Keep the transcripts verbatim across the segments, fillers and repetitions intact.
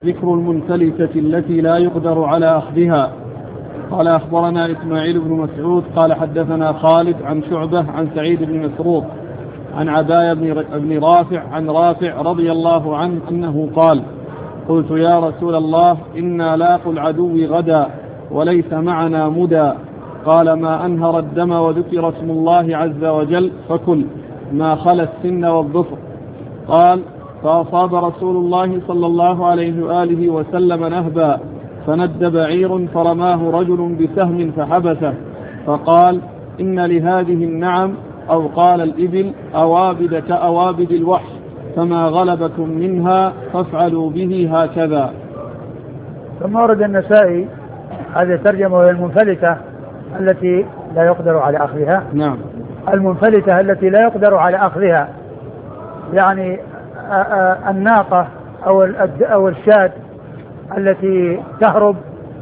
ذكر المنفلتة التي لا يقدر على أخذها. قال أخبرنا إسماعيل بن مسعود قال حدثنا خالد عن شعبة عن سعيد بن مسروق عن عباية بن رافع عن رافع رضي الله عنه أنه قال: قلت يا رسول الله إنا لاقوا العدو غدا وليس معنا مدى. قال: ما أنهر الدم وذكر اسم الله عز وجل فكل ما خلا السن والظفر. قال: فأصاب رسول الله صلى الله عليه وآله وسلم نهبا فند بعير فرماه رجل بسهم فحبسه، فقال: إن لهذه النعم أو قال الإبل أوابد كأوابد الوحش، فما غلبكم منها فافعلوا به هكذا. ثم ورد النسائي هذه الترجمة وهي المنفلتة التي لا يقدر على أخذها. نعم. المنفلتة التي لا يقدر على أخذها يعني الناقة أو أو الشاة التي تهرب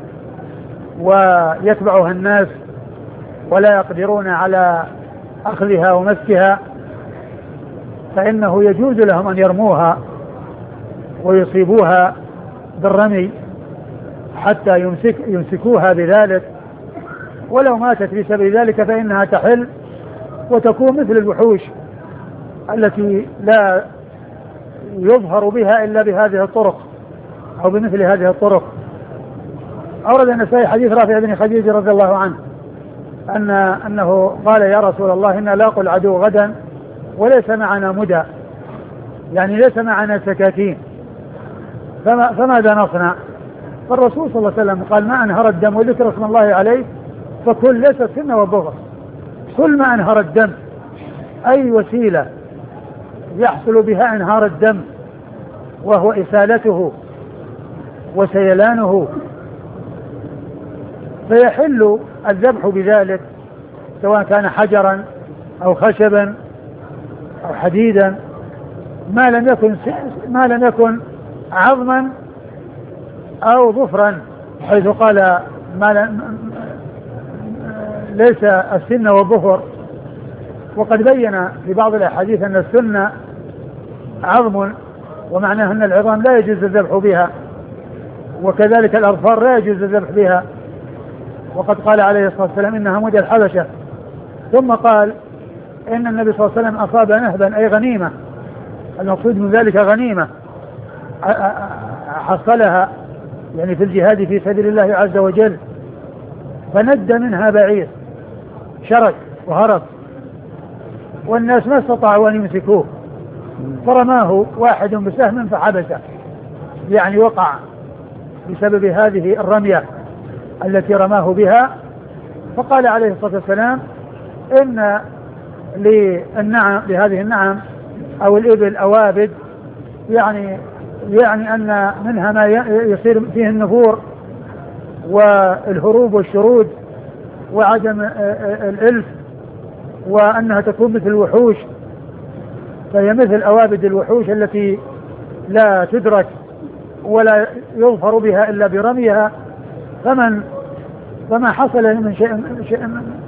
ويتبعها الناس ولا يقدرون على أخذها ومسكها، فإنه يجوز لهم أن يرموها ويصيبوها بالرمي حتى يمسك يمسكوها بذلك، ولو ماتت بسبب ذلك فإنها تحل وتكون مثل الوحوش التي لا يظهر بها إلا بهذه الطرق أو بمثل هذه الطرق. أورد النسائي حديث رافع بن خديج رضي الله عنه أن أنه قال: يا رسول الله إنا لاقوا العدو غدا وليس معنا مدى، يعني ليس معنا سكاكين، فما فماذا نصنع؟ فالرسول صلى الله عليه وسلم قال: ما أنهر الدم وذكر اسم الله عليه فكل ليس السن والظفر. كل ما أنهر الدم، أي وسيلة يحصل بها انهار الدم وهو إسالته وسيلانه فيحل الذبح بذلك، سواء كان حجرا أو خشبا أو حديدا، ما لم يكن ما لم يكن عظما أو ظفرا، حيث قال ما ليس السن والظفر. وقد بين في بعض الأحاديث أن السن عظم ومعناه أن العظام لا يجوز الذبح بها، وكذلك الأظفار لا يجوز الذبح بها، وقد قال عليه الصلاة والسلام: إنها مدى الحبشة. ثم قال إن النبي صلى الله عليه وسلم أصاب نهبا أي غنيمة، المقصود من ذلك غنيمة حصلها يعني في الجهاد في سبيل الله عز وجل، فند منها بعير شرد وهرب والناس ما استطاعوا أن يمسكوه، فرماه واحد بسهم فحبسه، يعني وقع بسبب هذه الرمية التي رماه بها. فقال عليه الصلاة والسلام: إن للنعم لهذه النعم أو الإبل أوابد، يعني يعني أن منها ما يصير فيه النفور والهروب والشرود وعدم الإلف، وأنها تكون مثل الوحوش، فهي مثل أوابد الوحوش التي لا تدرك ولا يظفر بها إلا برميها. فمن فما حصل من شيء, شيء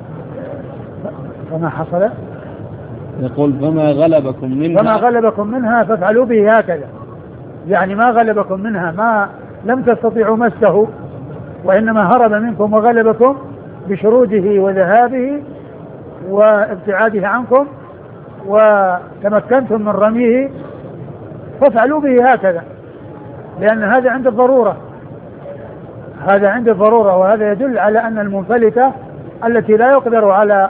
فما حصل يقول فما غلبكم منها فما غلبكم منها فافعلوا به هكذا، يعني ما غلبكم منها، ما لم تستطيعوا مسه وإنما هرب منكم وغلبكم بشروده وذهابه وابتعاده عنكم وتمكنتم من رميه، فافعلوا به هكذا، لأن هذا عند الضرورة، هذا عند الضرورة. وهذا يدل على أن المنفلتة التي لا يقدر على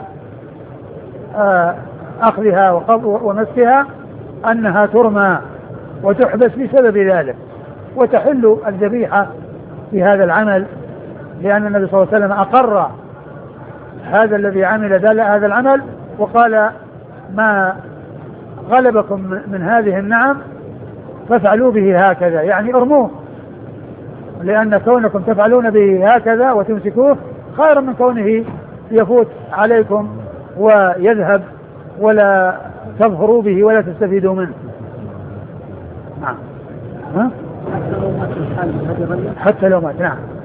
أخذها ومسكها أنها ترمى وتحبس بسبب ذلك، وتحل الذبيحة في هذا العمل، لأن النبي صلى الله عليه وسلم أقر هذا الذي عمل هذا العمل وقال: ما غلبكم من هذه النعم فافعلوا به هكذا، يعني ارموه، لأن كونكم تفعلون به هكذا وتمسكوه خير من كونه يفوت عليكم ويذهب ولا تظهروا به ولا تستفيدوا منه. نعم. ها؟ حتى لو مات. نعم.